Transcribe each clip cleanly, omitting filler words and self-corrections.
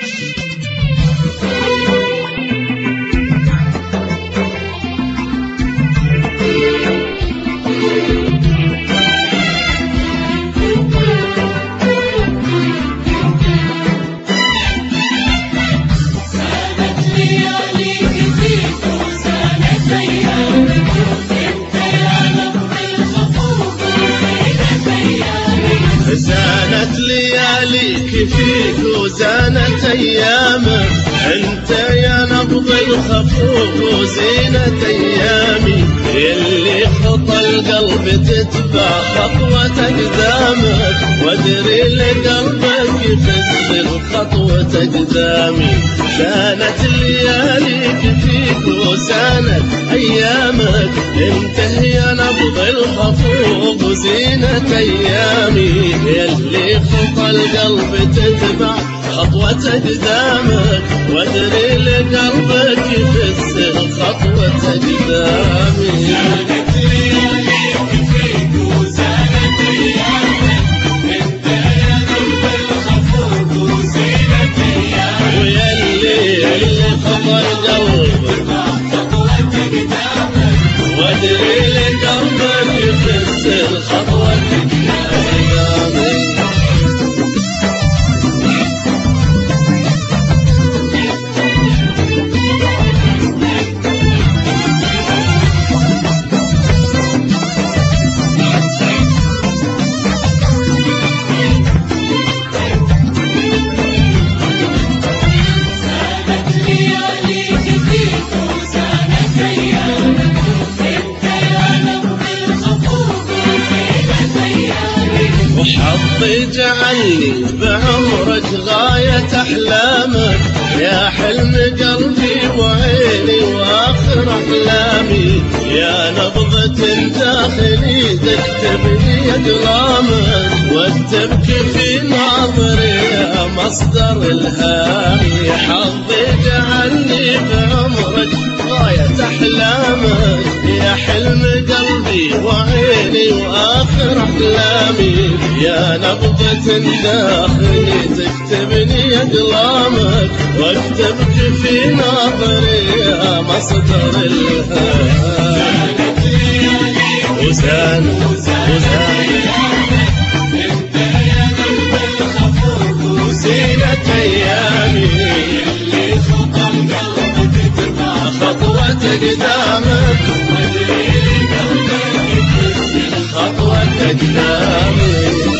زانت لياليك فيك وزانت أيامك، أنت يا نبض الخفوف وزينة أيامي، يلي خطى القلب تتبع خطوة أقدامك، وادري لقلبك يفز الخطوة أقدامي. زانت لياليك فيك وزانت أيامك، أنت يا نبض الخفوف وزينة أيامي، يلي خطى القلب تتبع خطوة أقدامك، وادري لقلبك يفز الخطوة أقدامي. زانت لياليك فيك وزانت أيامك، أنت يا نبض الخفوف وزينة أيامي، ويلي خطى القلب تتبع خطوة أقدامك، وادري لقلبك يفز الخطوة أقدامي. وحظي جعلني بعمرك غاية أحلامك، يا حلم قلبي وعيني وآخر أحلامي، يا نبضة داخلي تكتبني أقلامك، وتبكي في ناظري يا مصدر الهامي. حظي جعلني بعمرك غاية أحلامك، يا حلم قلبي وعيني وآخر أحلامي، يا نبضة داخلي تكتبني أقلامك، واكتبك في ناظري يا مصدر الهام. وزانت أنت يا نبض الخفوف وزينة أيامي، يلي خطى القلب تتبع خطوة أقدامك، وادري لقلبك يفز خطوة أقدامي.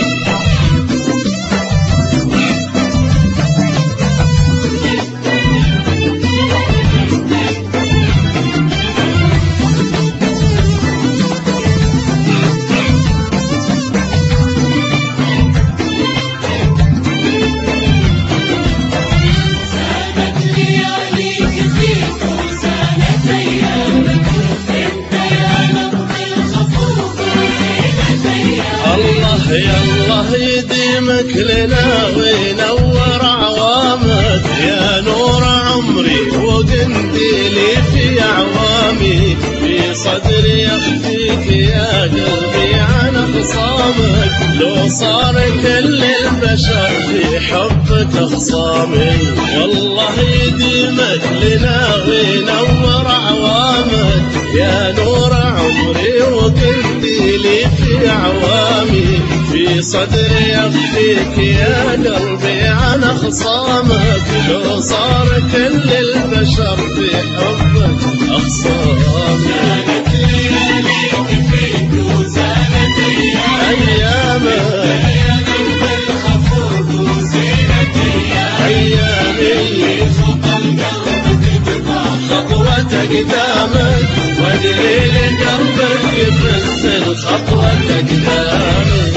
يا الله يديمك لنا وينور عوامك، يا نور عمري وقنديلي في أعوامي، في صدري يخفيك يا قلبي عن خصامك، لو صار كل البشر في حبك خصامي. والله يديمك لنا وينور عوامك، يا نور عمري وقنديلي في أعوامي، في صدري يخفيك يا قلبي عن خصامك، لو صار كل البشر في حبك أخصامي. زانت لياليك فيك وزانت أيامك، يا نبض الخفوف وزينة أيامي، يلي خطى القلب تتبع خطوة أقدامك، وادري لقلبك يفز الخطوة أقدامي.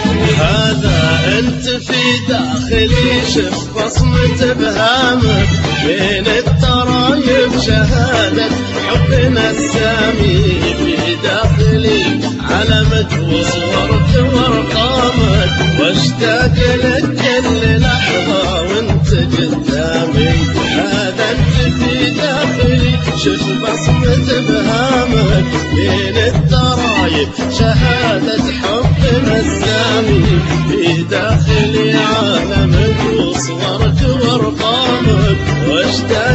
في داخلي شف بصمة ابهامك، بين الترايب شهادة حبنا السامي في داخلي علمك وصورك وارقامك واشتاق لك كل لحظة وانت قدامي هذا انت في داخلي شوف بصمة ابهامك بين الترايب شهادة حبنا السامي في داخلي عالمك وصورك وارقامك واشتاق